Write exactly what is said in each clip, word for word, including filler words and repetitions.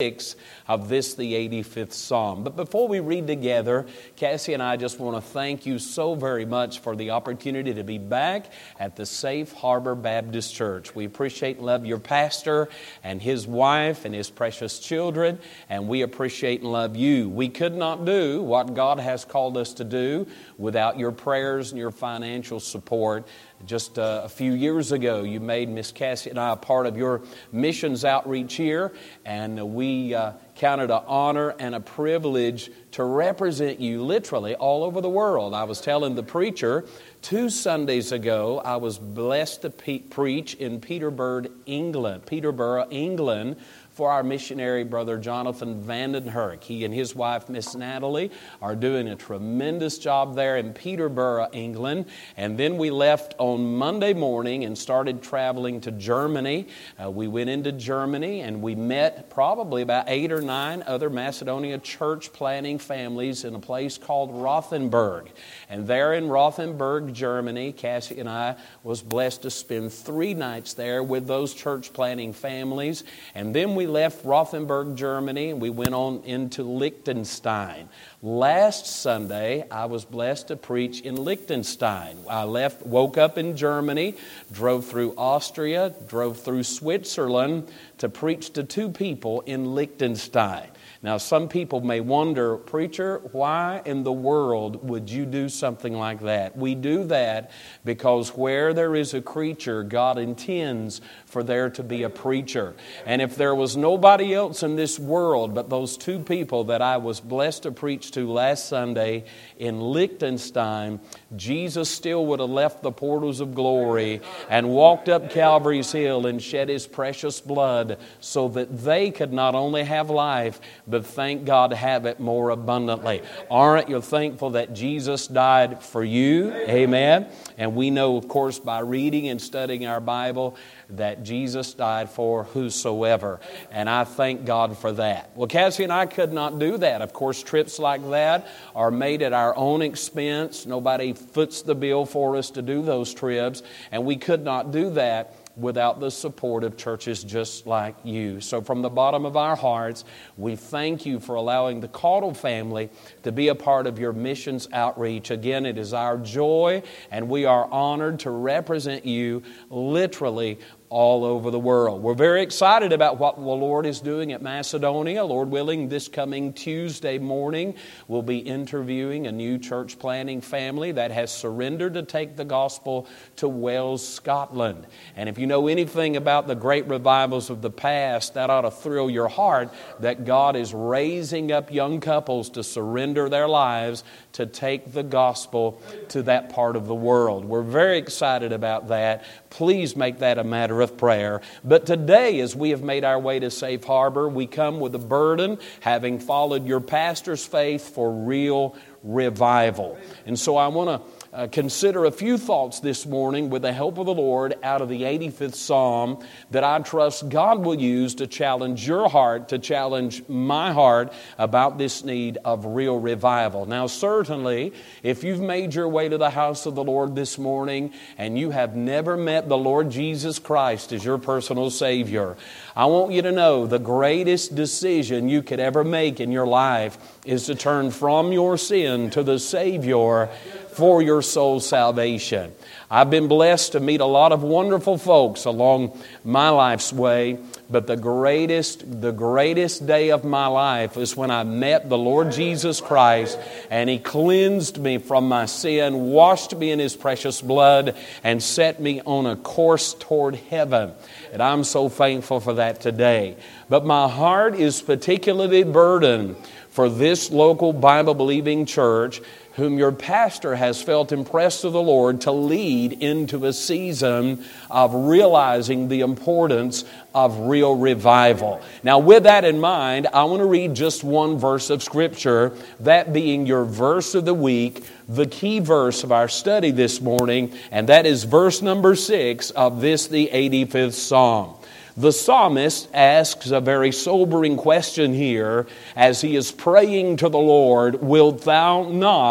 of this, the eighty-fifth Psalm. But before we read together, Cassie and I just want to thank you so very much for the opportunity to be back at the Safe Harbor Baptist Church. We appreciate and love your pastor and his wife and his precious children, and we appreciate and love you. We could not do what God has called us to do without your prayers and your financial support. Just uh, a few years ago, you made Miss Cassie and I a part of your missions outreach here, and we uh, counted an honor and a privilege to represent you literally all over the world. I was telling the preacher two Sundays ago, I was blessed to pe- preach in Peterborough, England, Peterborough, England, for our missionary brother Jonathan Vandenherk. He and his wife, Miss Natalie, are doing a tremendous job there in Peterborough, England. And then we left on Monday morning and started traveling to Germany. Uh, we went into Germany and we met probably about eight or nine other Macedonia church planting families in a place called Rothenburg. And there in Rothenburg, Germany, Cassie and I was blessed to spend three nights there with those church planting families. And then we We left Rothenburg, Germany, and we went on into Liechtenstein. Last Sunday, I was blessed to preach in Liechtenstein. I left, woke up in Germany, drove through Austria, drove through Switzerland to preach to two people in Liechtenstein. Now, some people may wonder, preacher, why in the world would you do something like that? We do that because where there is a creature, God intends for there to be a preacher. And if there was nobody else in this world but those two people that I was blessed to preach to last Sunday in Liechtenstein, Jesus still would have left the portals of glory and walked up Calvary's hill and shed His precious blood so that they could not only have life, but thank God have it more abundantly. Aren't you thankful that Jesus died for you? Amen. And we know, of course, by reading and studying our Bible, that Jesus died for whosoever. And I thank God for that. Well, Cassie and I could not do that. Of course, trips like that are made at our own expense. Nobody foots the bill for us to do those trips. And we could not do that without the support of churches just like you. So from the bottom of our hearts, we thank you for allowing the Caudle family to be a part of your missions outreach. Again, it is our joy, and we are honored to represent you literally all over the world. We're very excited about what the Lord is doing at Macedonia. Lord willing, this coming Tuesday morning, we'll be interviewing a new church planting family that has surrendered to take the gospel to Wales, Scotland. And if you know anything about the great revivals of the past, that ought to thrill your heart that God is raising up young couples to surrender their lives to take the gospel to that part of the world. We're very excited about that. Please make that a matter of prayer. But today, as we have made our way to Safe Harbor, we come with a burden, having followed your pastor's faith for real revival. And so I want to Uh, consider a few thoughts this morning with the help of the Lord out of the eighty-fifth Psalm that I trust God will use to challenge your heart, to challenge my heart about this need of real revival. Now, certainly, if you've made your way to the house of the Lord this morning and you have never met the Lord Jesus Christ as your personal Savior, I want you to know the greatest decision you could ever make in your life is to turn from your sin to the Savior for your soul's salvation. I've been blessed to meet a lot of wonderful folks along my life's way, but the greatest, the greatest day of my life is when I met the Lord Jesus Christ and He cleansed me from my sin, washed me in His precious blood, and set me on a course toward heaven. And I'm so thankful for that today. But my heart is particularly burdened for this local Bible-believing church whom your pastor has felt impressed of the Lord to lead into a season of realizing the importance of real revival. Now, with that in mind, I want to read just one verse of Scripture, that being your verse of the week, the key verse of our study this morning, and that is verse number six of this, the eighty-fifth Psalm. The psalmist asks a very sobering question here as he is praying to the Lord, "Wilt thou not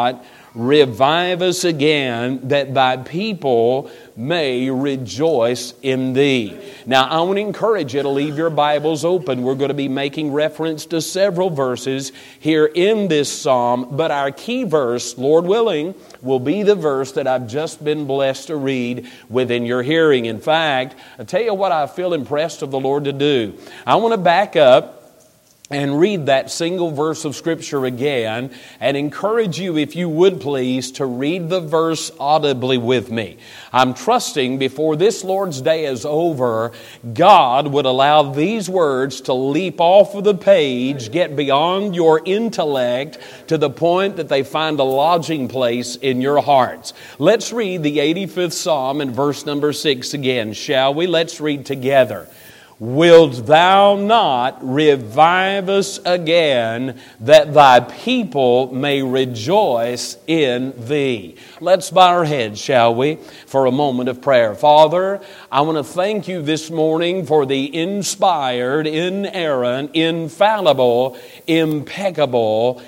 revive us again, that thy people may rejoice in thee. Now, I want to encourage you to leave your Bibles open. We're going to be making reference to several verses here in this psalm, but our key verse, Lord willing, will be the verse that I've just been blessed to read within your hearing. In fact, I'll tell you what I feel impressed of the Lord to do. I want to back up and read that single verse of Scripture again and encourage you, if you would please, to read the verse audibly with me. I'm trusting before this Lord's Day is over, God would allow these words to leap off of the page, get beyond your intellect to the point that they find a lodging place in your hearts. Let's read the eighty-fifth Psalm and verse number six again, shall we? Let's read together. Wilt thou not revive us again, that thy people may rejoice in thee? Let's bow our heads, shall we, for a moment of prayer. Father, I want to thank you this morning for the inspired, inerrant, infallible, impeccable,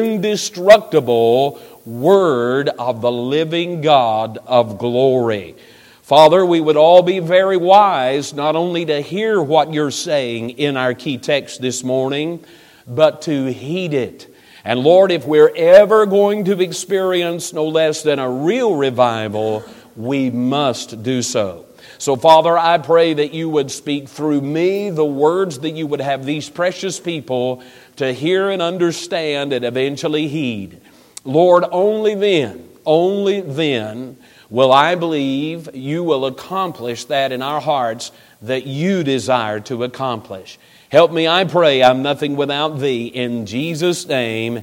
indestructible Word of the living God of glory. Father, we would all be very wise not only to hear what you're saying in our key text this morning, but to heed it. And Lord, if we're ever going to experience no less than a real revival, we must do so. So, Father, I pray that you would speak through me the words that you would have these precious people to hear and understand and eventually heed. Lord, only then, only then, will I believe you will accomplish that in our hearts that you desire to accomplish. Help me, I pray. I'm nothing without thee. In Jesus' name,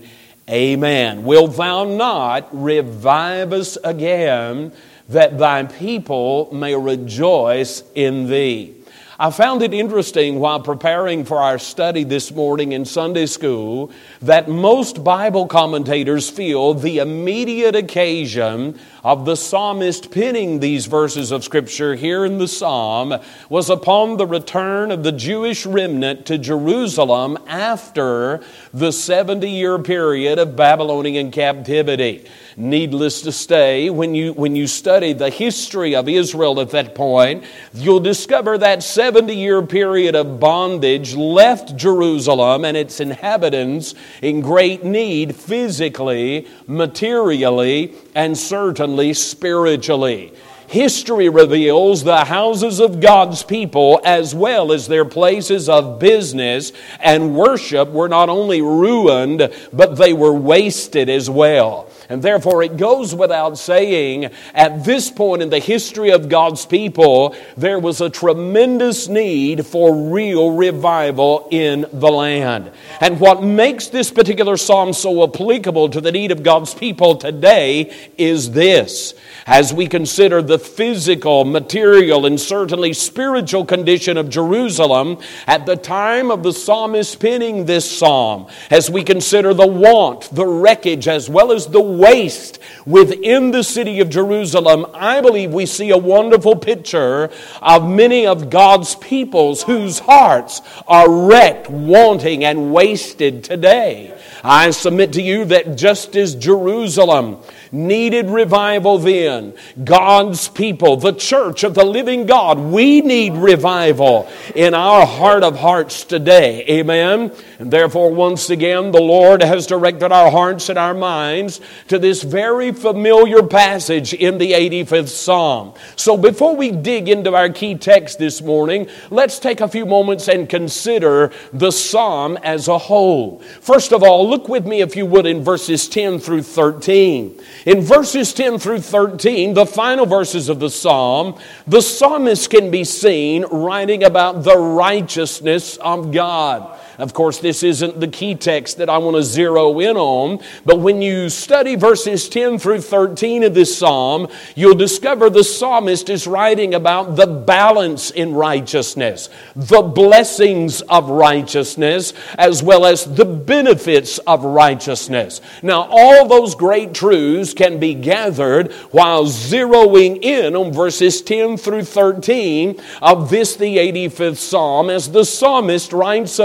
amen. Wilt thou not revive us again, that thy people may rejoice in thee? I found it interesting while preparing for our study this morning in Sunday school that most Bible commentators feel the immediate occasion of the psalmist penning these verses of Scripture here in the psalm was upon the return of the Jewish remnant to Jerusalem after the seventy-year period of Babylonian captivity. Needless to say, when you, when you study the history of Israel at that point, you'll discover that seventy-year period of bondage left Jerusalem and its inhabitants in great need physically, materially, and certainly spiritually. History reveals the houses of God's people as well as their places of business and worship were not only ruined, but they were wasted as well. And therefore it goes without saying, at this point in the history of God's people, there was a tremendous need for real revival in the land. And what makes this particular psalm so applicable to the need of God's people today is this. As we consider the physical, material, and certainly spiritual condition of Jerusalem at the time of the psalmist penning this psalm, as we consider the want, the wreckage, as well as the waste within the city of Jerusalem, I believe we see a wonderful picture of many of God's peoples whose hearts are wrecked, wanting, and wasted today. I submit to you that just as Jerusalem needed revival then, God's people, the church of the living God, we need revival in our heart of hearts today. Amen? And therefore, once again, the Lord has directed our hearts and our minds to this very familiar passage in the eighty-fifth Psalm. So before we dig into our key text this morning, let's take a few moments and consider the Psalm as a whole. First of all, look with me, if you would, in verses ten through thirteen. In verses ten through thirteen, the final verses of the Psalm, the psalmist can be seen writing about the righteousness of God. Of course, this isn't the key text that I want to zero in on, but when you study verses ten through thirteen of this psalm, you'll discover the psalmist is writing about the balance in righteousness, the blessings of righteousness, as well as the benefits of righteousness. Now, all those great truths can be gathered while zeroing in on verses ten through thirteen of this, the eighty-fifth Psalm, as the psalmist writes about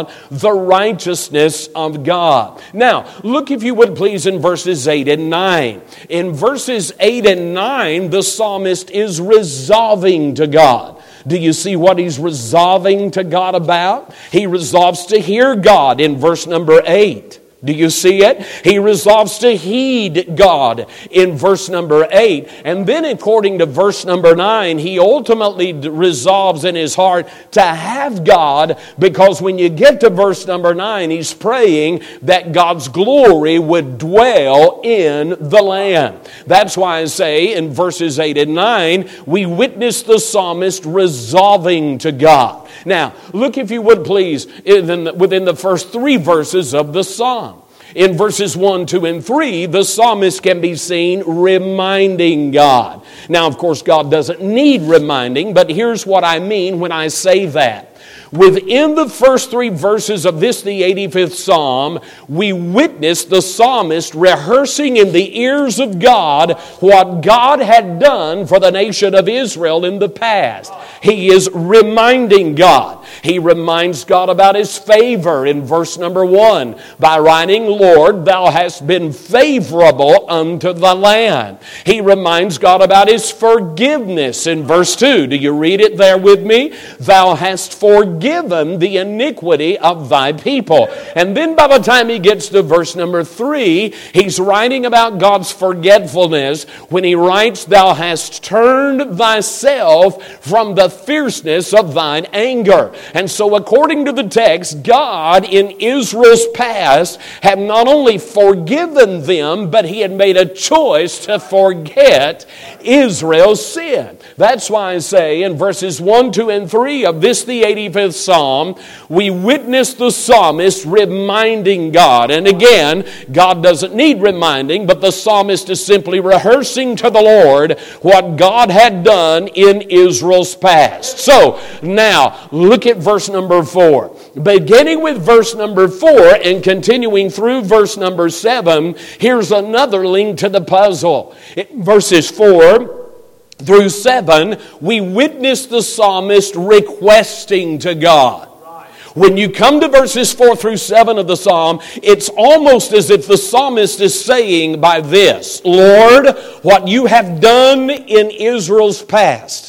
about the righteousness of God. Now, look if you would please in verses eight and nine. In verses eight and nine, the psalmist is resolving to God. Do you see what he's resolving to God about? He resolves to hear God in verse number eight. Do you see it? He resolves to heed God in verse number eight. And then according to verse number nine, he ultimately resolves in his heart to have God, because when you get to verse number nine, he's praying that God's glory would dwell in the land. That's why I say in verses eight and nine, we witness the psalmist resolving to God. Now, look if you would please within the first three verses of the psalm. In verses one, two, and three, the psalmist can be seen reminding God. Now, of course, God doesn't need reminding, but here's what I mean when I say that. Within the first three verses of this, the eighty-fifth Psalm, we witness the psalmist rehearsing in the ears of God what God had done for the nation of Israel in the past. He is reminding God. He reminds God about His favor in verse number one by writing, Lord, Thou hast been favorable unto the land. He reminds God about His forgiveness in verse two. Do you read it there with me? Thou hast forgiven the iniquity of Thy people. And then by the time he gets to verse number three, he's writing about God's forgetfulness when he writes, Thou hast turned Thyself from the fierceness of Thine anger. And so according to the text, God in Israel's past had not only forgiven them, but He had made a choice to forget Israel's sin. That's why I say in verses one, two, and three of this, the eighty-fifth Psalm, we witness the psalmist reminding God. And again, God doesn't need reminding, but the psalmist is simply rehearsing to the Lord what God had done in Israel's past. So, now, look at verse number four. Beginning with verse number four and continuing through verse number seven, here's another link to the puzzle. In verses four through seven, we witness the psalmist requesting to God. When you come to verses four through seven of the psalm, it's almost as if the psalmist is saying by this, Lord, what You have done in Israel's past,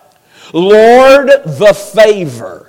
Lord, the favor,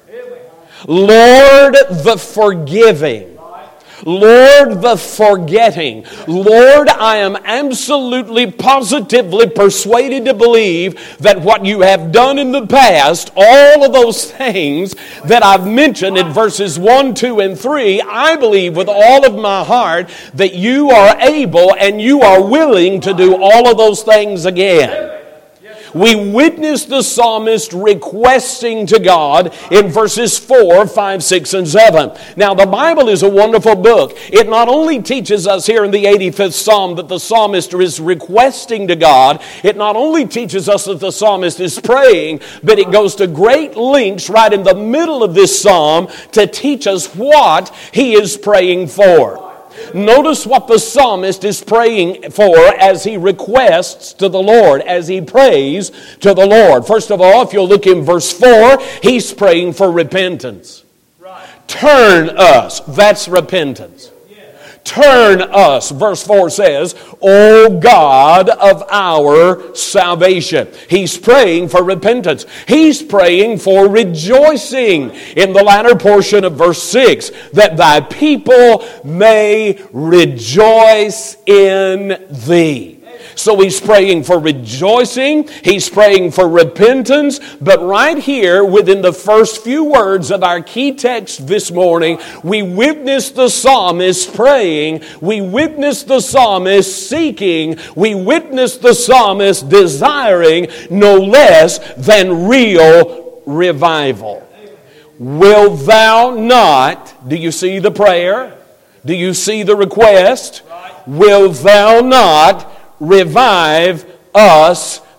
Lord, the forgiving, Lord, the forgetting. Lord, I am absolutely, positively persuaded to believe that what You have done in the past, all of those things that I've mentioned in verses one, two, and three, I believe with all of my heart that You are able and You are willing to do all of those things again. We witness the psalmist requesting to God in verses four, five, six, and seven. Now, the Bible is a wonderful book. It not only teaches us here in the eighty-fifth Psalm that the psalmist is requesting to God, it not only teaches us that the psalmist is praying, but it goes to great lengths right in the middle of this psalm to teach us what he is praying for. Notice what the psalmist is praying for as he requests to the Lord, as he prays to the Lord. First of all, if you'll look in verse four, he's praying for repentance. Right. Turn us. That's repentance. Turn us, verse four says, O God of our salvation. He's praying for repentance. He's praying for rejoicing in the latter portion of verse six, that Thy people may rejoice in Thee. So he's praying for rejoicing, he's praying for repentance, but right here within the first few words of our key text this morning, we witness the psalmist praying, we witness the psalmist seeking, we witness the psalmist desiring no less than real revival. Will Thou not, do you see the prayer? Do you see the request? Will Thou not revive us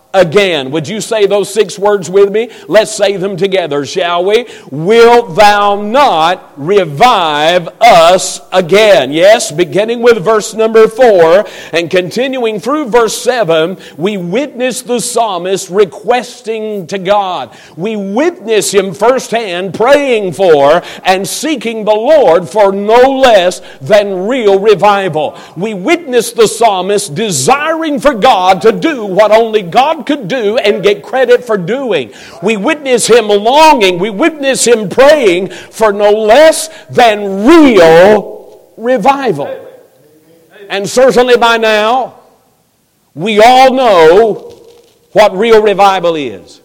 again. Would you say those six words with me? Let's say them together, shall we? Wilt thou not revive us again? Yes, beginning with verse number four and continuing through verse seven, we witness the psalmist requesting to God. We witness him firsthand praying for and seeking the Lord for no less than real revival. We witness the psalmist desiring for God to do what only God could do and get credit for doing. We witness him longing, we witness him praying for no less than real revival. And certainly by now, we all know what real revival is.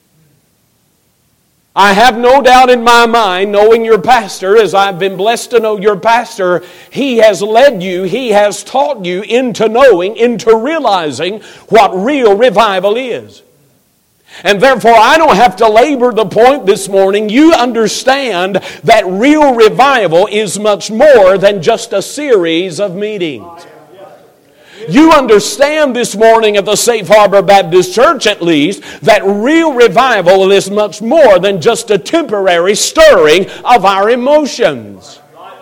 I have no doubt in my mind, knowing your pastor, as I've been blessed to know your pastor, he has led you, he has taught you into knowing, into realizing what real revival is. And therefore, I don't have to labor the point this morning. You understand that real revival is much more than just a series of meetings. You understand this morning at the Safe Harbor Baptist Church, at least, that real revival is much more than just a temporary stirring of our emotions.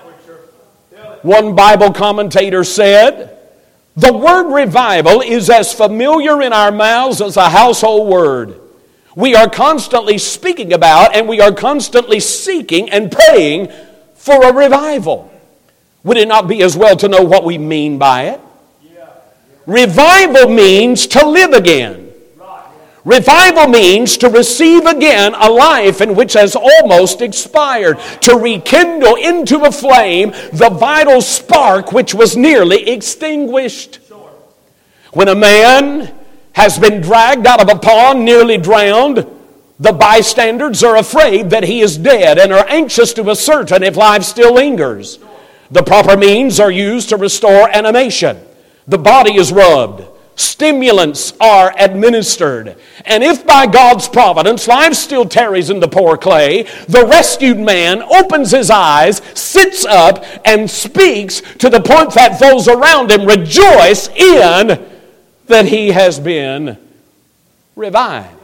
One Bible commentator said, the word revival is as familiar in our mouths as a household word. We are constantly speaking about and we are constantly seeking and praying for a revival. Would it not be as well to know what we mean by it? Revival means to live again. Revival means to receive again a life in which has almost expired, to rekindle into a flame the vital spark which was nearly extinguished. When a man has been dragged out of a pond, nearly drowned, the bystanders are afraid that he is dead and are anxious to ascertain if life still lingers. The proper means are used to restore animation. The body is rubbed. Stimulants are administered. And if by God's providence life still tarries in the poor clay, the rescued man opens his eyes, sits up, and speaks to the point that those around him rejoice in that he has been revived.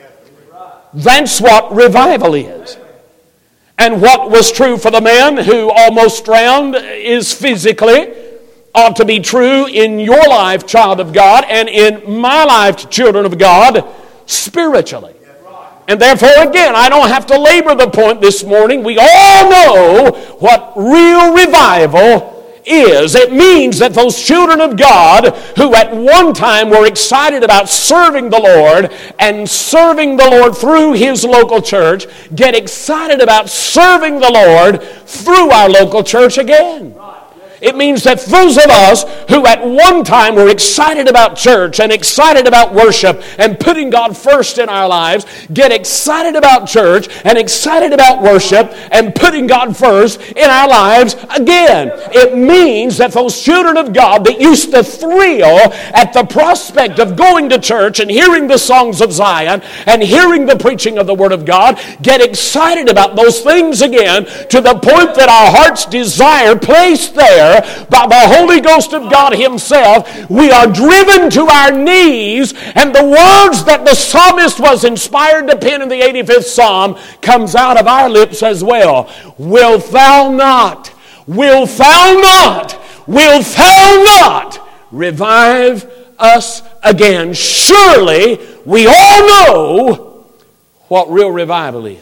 That's what revival is. And what was true for the man who almost drowned is physically ought to be true in your life, child of God, and in my life, children of God, spiritually. And therefore, again, I don't have to labor the point this morning. We all know what real revival is. It means that those children of God who at one time were excited about serving the Lord and serving the Lord through His local church get excited about serving the Lord through our local church again. It means that those of us who at one time were excited about church and excited about worship and putting God first in our lives get excited about church and excited about worship and putting God first in our lives again. It means that those children of God that used to thrill at the prospect of going to church and hearing the songs of Zion and hearing the preaching of the Word of God get excited about those things again to the point that our heart's desire placed there by the Holy Ghost of God Himself, we are driven to our knees, and the words that the psalmist was inspired to pen in the eighty-fifth Psalm comes out of our lips as well. Wilt thou not, wilt thou not, wilt thou not revive us again? Surely we all know what real revival is.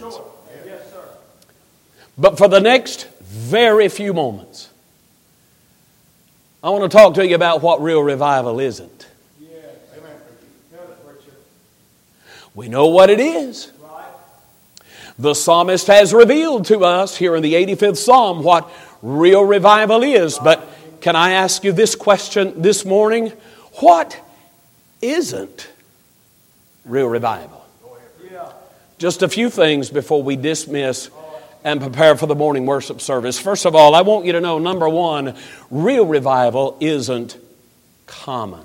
But for the next very few moments, I want to talk to you about what real revival isn't. We know what it is. The psalmist has revealed to us here in the eighty-fifth Psalm what real revival is. But can I ask you this question this morning? What isn't real revival? Just a few things before we dismiss and prepare for the morning worship service. First of all, I want you to know, number one, real revival isn't common.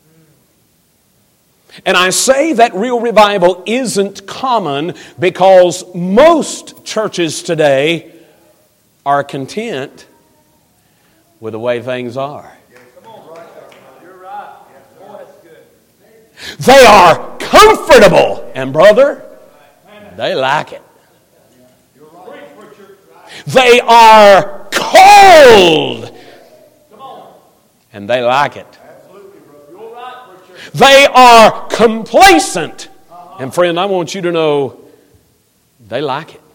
And I say that real revival isn't common because most churches today are content with the way things are. They are comfortable. And brother, they like it. They are cold. And they like it. They are complacent. And friend, I want you to know they like it.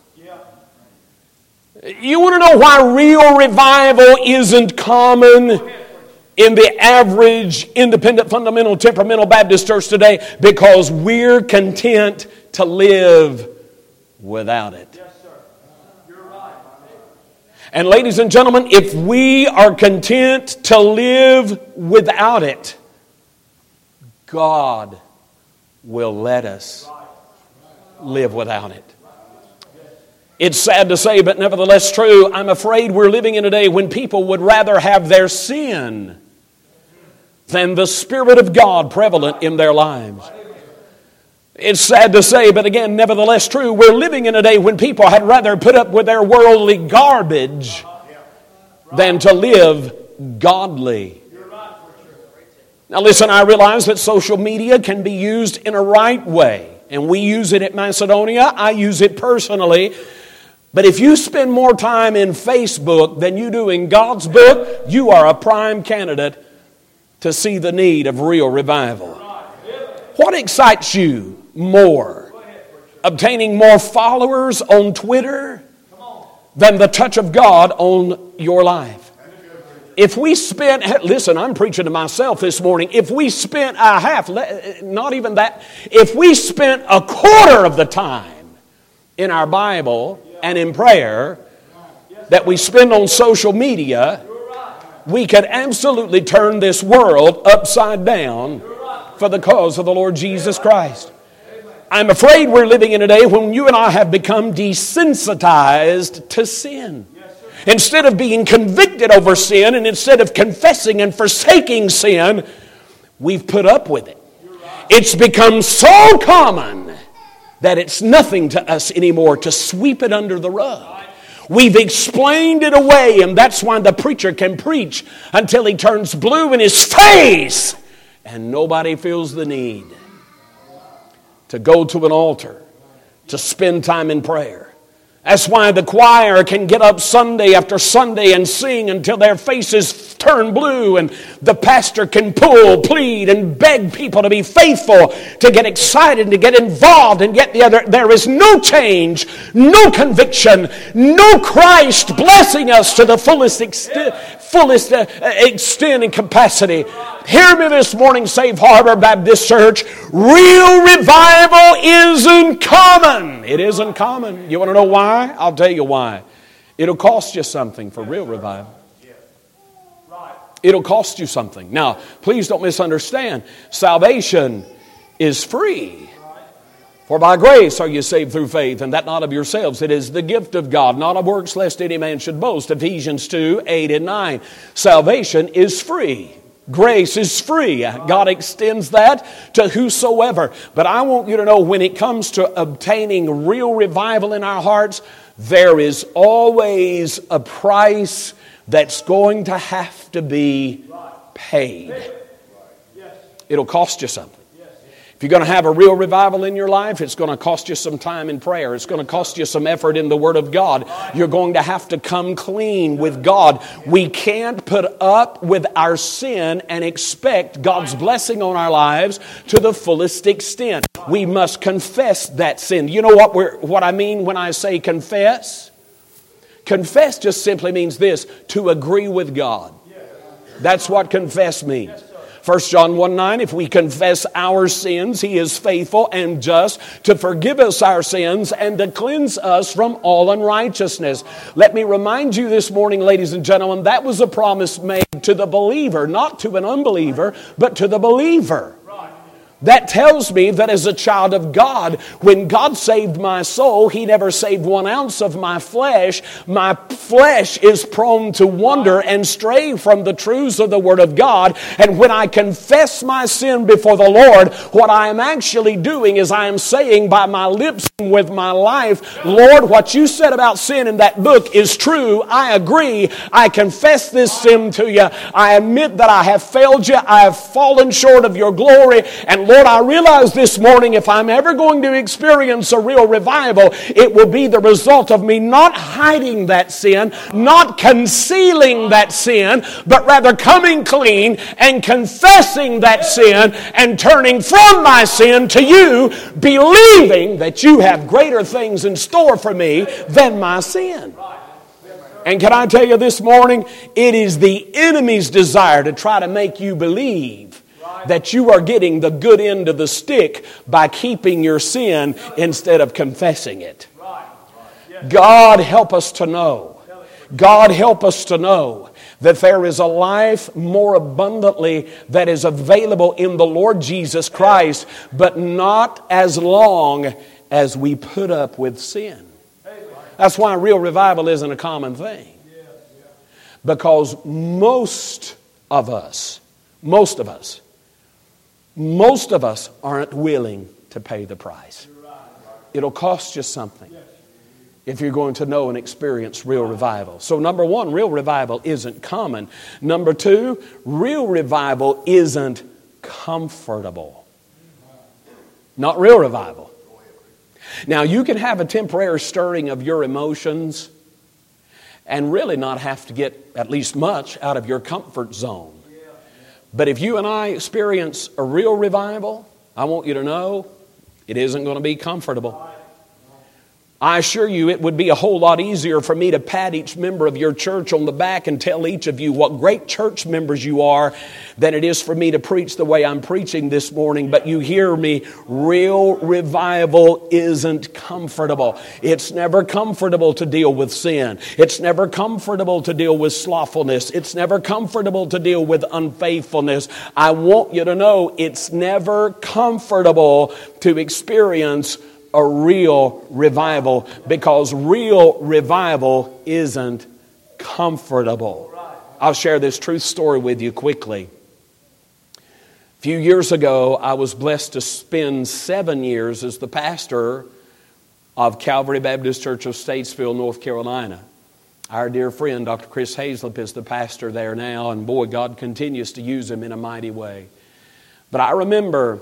You want to know why real revival isn't common in the average independent, fundamental, temperamental Baptist church today? Because we're content to live without it. Yes, sir. You're right. And ladies and gentlemen, if we are content to live without it, God will let us live without it. It's sad to say, but nevertheless true. I'm afraid we're living in a day when people would rather have their sin than the Spirit of God prevalent in their lives. It's sad to say, but again, nevertheless true. We're living in a day when people had rather put up with their worldly garbage than to live godly. Now listen, I realize that social media can be used in a right way. And we use it at Macedonia. I use it personally. But if you spend more time in Facebook than you do in God's book, you are a prime candidate to see the need of real revival. What excites you more? Obtaining more followers on Twitter than the touch of God on your life? If we spent, listen, I'm preaching to myself this morning. If we spent a half, not even that, if we spent a quarter of the time in our Bible and in prayer that we spend on social media, we could absolutely turn this world upside down for the cause of the Lord Jesus Christ. I'm afraid we're living in a day when you and I have become desensitized to sin. Instead of being convicted over sin and instead of confessing and forsaking sin, we've put up with it. It's become so common that it's nothing to us anymore to sweep it under the rug. We've explained it away, and that's why the preacher can preach until he turns blue in his face and nobody feels the need to go to an altar, to spend time in prayer. That's why the choir can get up Sunday after Sunday and sing until their faces turn blue, and the pastor can pull, plead, and beg people to be faithful, to get excited, to get involved, and yet the other, there is no change, no conviction, no Christ blessing us to the fullest extent, fullest uh, extent and capacity. Hear me this morning, Safe Harbor Baptist Church. Real revival isn't common. It isn't common. You want to know why? I'll tell you why. It'll cost you something for real revival. It'll cost you something. Now, please don't misunderstand. Salvation is free. For by grace are you saved through faith, and that not of yourselves. It is the gift of God, not of works, lest any man should boast. Ephesians two, eight and nine. Salvation is free. Grace is free. God extends that to whosoever. But I want you to know, when it comes to obtaining real revival in our hearts, there is always a price that's going to have to be paid. It'll cost you something. If you're going to have a real revival in your life, it's going to cost you some time in prayer. It's going to cost you some effort in the Word of God. You're going to have to come clean with God. We can't put up with our sin and expect God's blessing on our lives to the fullest extent. We must confess that sin. You know what we're, what I mean when I say confess? Confess just simply means this: to agree with God. That's what confess means. First John one nine, if we confess our sins, He is faithful and just to forgive us our sins and to cleanse us from all unrighteousness. Let me remind you this morning, ladies and gentlemen, that was a promise made to the believer, not to an unbeliever, but to the believer. That tells me that as a child of God, when God saved my soul, He never saved one ounce of my flesh. My flesh is prone to wander and stray from the truths of the Word of God. And when I confess my sin before the Lord, what I am actually doing is I am saying by my lips and with my life, Lord, what you said about sin in that book is true. I agree. I confess this sin to you. I admit that I have failed you. I have fallen short of your glory. And Lord, Lord, I realize this morning if I'm ever going to experience a real revival, it will be the result of me not hiding that sin, not concealing that sin, but rather coming clean and confessing that sin and turning from my sin to you, believing that you have greater things in store for me than my sin. And can I tell you this morning, it is the enemy's desire to try to make you believe that you are getting the good end of the stick by keeping your sin instead of confessing it. God help us to know. God help us to know that there is a life more abundantly that is available in the Lord Jesus Christ, but not as long as we put up with sin. That's why real revival isn't a common thing. Because most of us, most of us, most of us aren't willing to pay the price. It'll cost you something if you're going to know and experience real revival. So number one, real revival isn't common. Number two, real revival isn't comfortable. Not real revival. Now, you can have a temporary stirring of your emotions and really not have to get at least much out of your comfort zone. But if you and I experience a real revival, I want you to know it isn't going to be comfortable. I assure you it would be a whole lot easier for me to pat each member of your church on the back and tell each of you what great church members you are than it is for me to preach the way I'm preaching this morning. But you hear me, real revival isn't comfortable. It's never comfortable to deal with sin. It's never comfortable to deal with slothfulness. It's never comfortable to deal with unfaithfulness. I want you to know it's never comfortable to experience a real revival, because real revival isn't comfortable. I'll share this truth story with you quickly. A few years ago, I was blessed to spend seven years as the pastor of Calvary Baptist Church of Statesville, North Carolina. Our dear friend, Doctor Chris Hazlip, is the pastor there now, and boy, God continues to use him in a mighty way. But I remember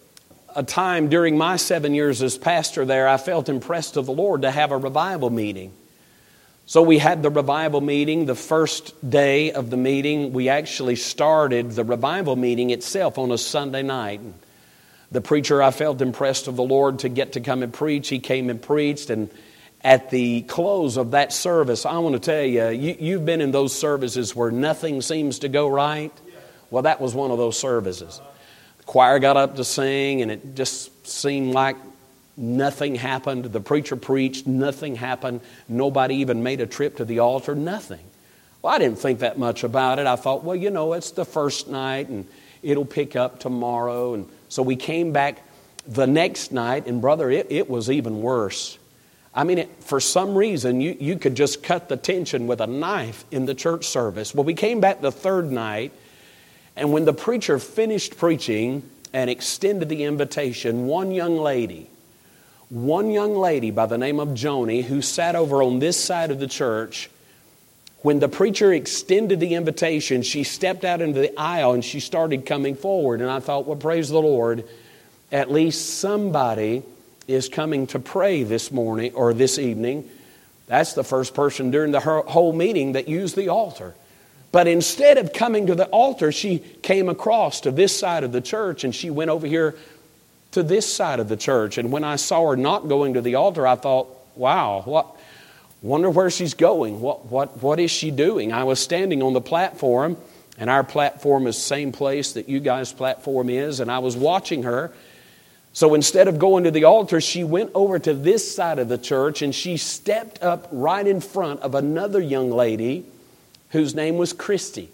a time during my seven years as pastor there, I felt impressed of the Lord to have a revival meeting. So we had the revival meeting. The first day of the meeting, we actually started the revival meeting itself on a Sunday night. The preacher, I felt impressed of the Lord to get to come and preach. He came and preached, and at the close of that service, I want to tell you, you you've been in those services where nothing seems to go right. Well, that was one of those services. The choir got up to sing, and it just seemed like nothing happened. The preacher preached, nothing happened. Nobody even made a trip to the altar, nothing. Well, I didn't think that much about it. I thought, well, you know, it's the first night, and it'll pick up tomorrow. And so we came back the next night, and brother, it, it was even worse. I mean, it, for some reason, you, you could just cut the tension with a knife in the church service. Well, we came back the third night, and when the preacher finished preaching and extended the invitation, one young lady, one young lady by the name of Joni, who sat over on this side of the church, when the preacher extended the invitation, she stepped out into the aisle and she started coming forward. And I thought, well, praise the Lord, at least somebody is coming to pray this morning or this evening. That's the first person during the whole meeting that used the altar. But instead of coming to the altar, she came across to this side of the church, and she went over here to this side of the church. And when I saw her not going to the altar, I thought, wow, what? Wonder where she's going. What, what, what is she doing? I was standing on the platform, and our platform is the same place that you guys' platform is, and I was watching her. So instead of going to the altar, she went over to this side of the church, and she stepped up right in front of another young lady whose name was Christy.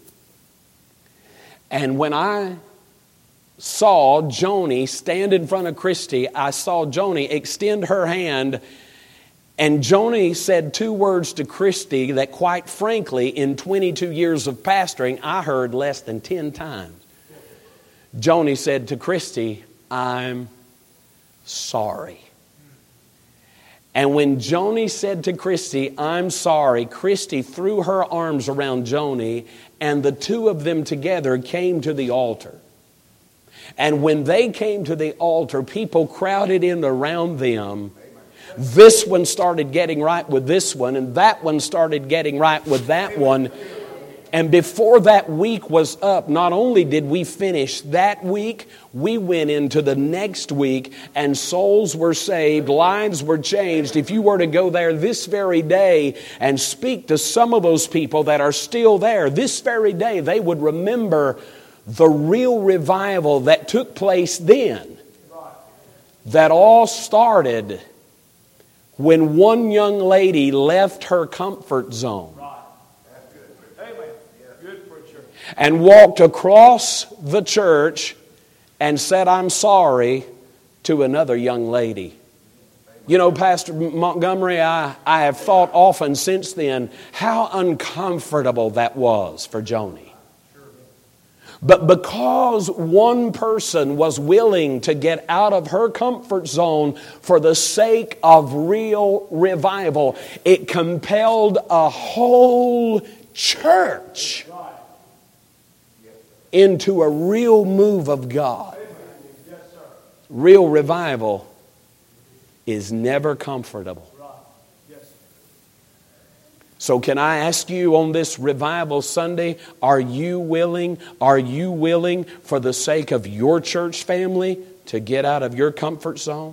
And when I saw Joni stand in front of Christy, I saw Joni extend her hand, and Joni said two words to Christy that, quite frankly, in twenty-two years of pastoring, I heard less than ten times. Joni said to Christy, "I'm sorry." And when Joni said to Christy, "I'm sorry," Christy threw her arms around Joni, and the two of them together came to the altar. And when they came to the altar, people crowded in around them. This one started getting right with this one, and that one started getting right with that one. And before that week was up, not only did we finish that week, we went into the next week, and souls were saved, lives were changed. If you were to go there this very day and speak to some of those people that are still there, this very day, they would remember the real revival that took place then. That all started when one young lady left her comfort zone and walked across the church and said, "I'm sorry," to another young lady. You know, Pastor Montgomery, I, I have thought often since then how uncomfortable that was for Joni. But because one person was willing to get out of her comfort zone for the sake of real revival, it compelled a whole church into a real move of God. Real revival is never comfortable. So can I ask you on this Revival Sunday, are you willing, are you willing for the sake of your church family to get out of your comfort zone?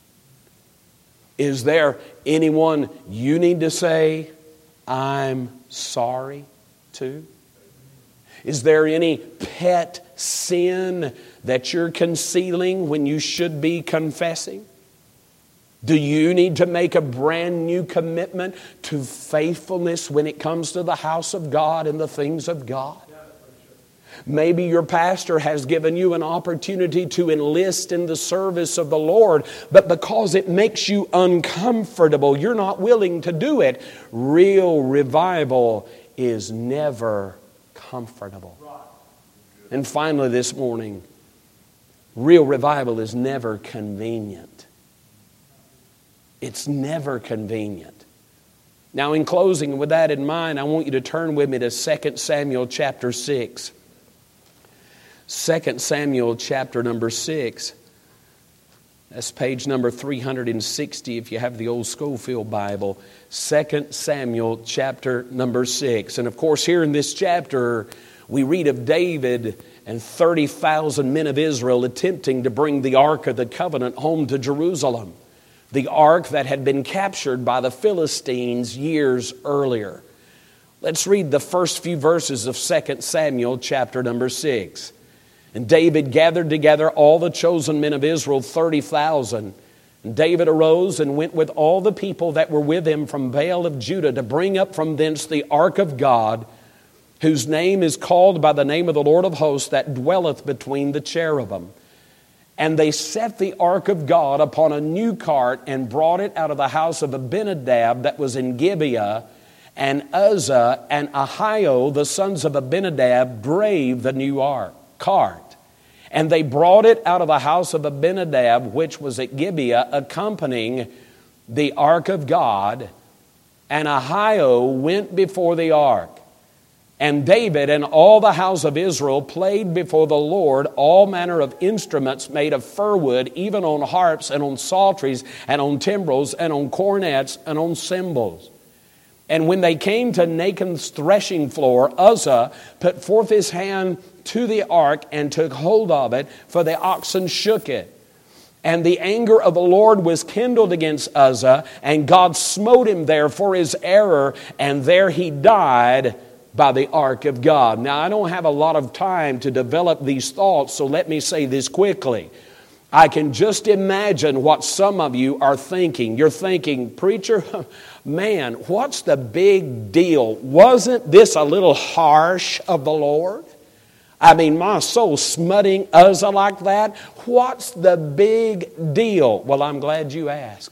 Is there anyone you need to say, "I'm sorry" to? Is there any pet sin that you're concealing when you should be confessing? Do you need to make a brand new commitment to faithfulness when it comes to the house of God and the things of God? Maybe your pastor has given you an opportunity to enlist in the service of the Lord, but because it makes you uncomfortable, you're not willing to do it. Real revival is never comfortable. And finally this morning, real revival is never convenient. It's never convenient. Now, in closing, with that in mind, I want you to turn with me to Second Samuel chapter six. Second Samuel chapter number six. That's page number three hundred sixty if you have the old Schofield Bible. Second Samuel chapter number six. And of course, here in this chapter, we read of David and thirty thousand men of Israel attempting to bring the Ark of the Covenant home to Jerusalem. The ark that had been captured by the Philistines years earlier. Let's read the first few verses of Second Samuel chapter number six. And David gathered together all the chosen men of Israel, thirty thousand. And David arose and went with all the people that were with him from Baal of Judah to bring up from thence the ark of God, whose name is called by the name of the Lord of hosts, that dwelleth between the cherubim. And they set the ark of God upon a new cart and brought it out of the house of Abinadab that was in Gibeah. And Uzzah and Ahio, the sons of Abinadab, drave the new ark, cart. And they brought it out of the house of Abinadab, which was at Gibeah, accompanying the ark of God. And Ahio went before the ark. And David and all the house of Israel played before the Lord all manner of instruments made of fir wood, even on harps and on psalteries and on timbrels and on cornets and on cymbals. And when they came to Nachon's threshing floor, Uzzah put forth his hand to the ark and took hold of it, for the oxen shook it. And the anger of the Lord was kindled against Uzzah, and God smote him there for his error, and there he died by the ark of God. Now, I don't have a lot of time to develop these thoughts, so let me say this quickly. I can just imagine what some of you are thinking. You're thinking, "Preacher, man, what's the big deal? Wasn't this a little harsh of the Lord? I mean, my soul smutting Uzzah like that? What's the big deal?" Well, I'm glad you asked.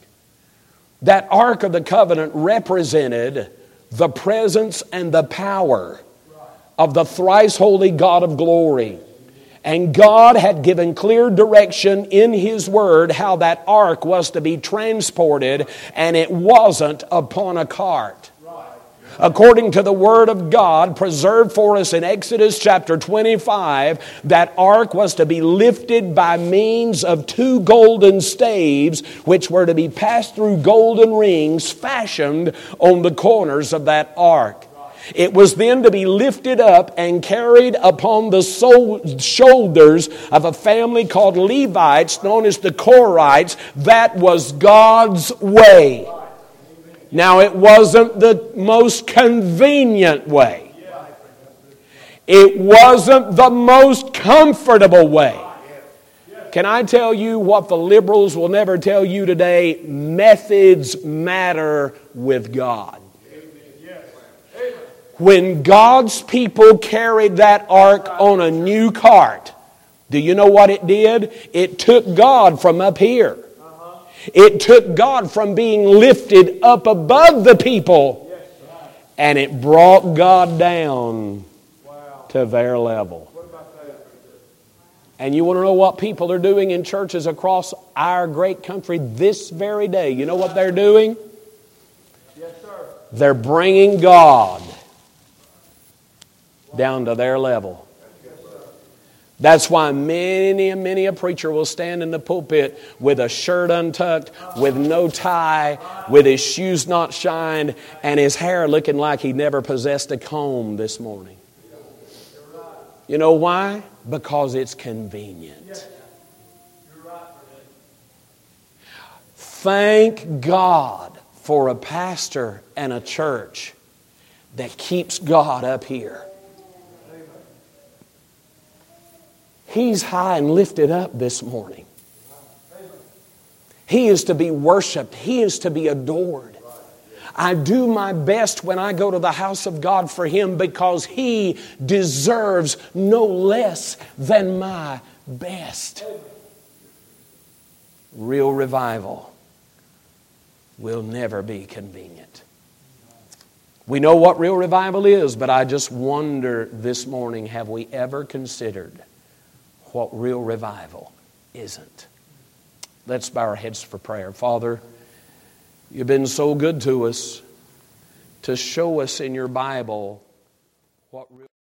That Ark of the Covenant represented the presence and the power of the thrice holy God of glory. And God had given clear direction in His Word how that ark was to be transported, and it wasn't upon a cart. according to the Word of God preserved for us in Exodus chapter twenty-five, that ark was to be lifted by means of two golden staves, which were to be passed through golden rings fashioned on the corners of that ark. It was then to be lifted up and carried upon the shoulders of a family called Levites, known as the Korhites. That was God's way. Now, it wasn't the most convenient way. It wasn't the most comfortable way. Can I tell you what the liberals will never tell you today? Methods matter with God. When God's people carried that ark on a new cart, do you know what it did? It took God from up here. It took God from being lifted up above the people, and it brought God down to their level. And you want to know what people are doing in churches across our great country this very day? You know what they're doing? They're bringing God down to their level. That's why many and many a preacher will stand in the pulpit with a shirt untucked, with no tie, with his shoes not shined, and his hair looking like he never possessed a comb this morning. You know why? Because it's convenient. Thank God for a pastor and a church that keeps God up here. He's high and lifted up this morning. He is to be worshiped. He is to be adored. I do my best when I go to the house of God for Him because He deserves no less than my best. Real revival will never be convenient. We know what real revival is, but I just wonder this morning, have we ever considered what real revival isn't? Let's bow our heads for prayer. Father, You've been so good to us to show us in Your Bible what real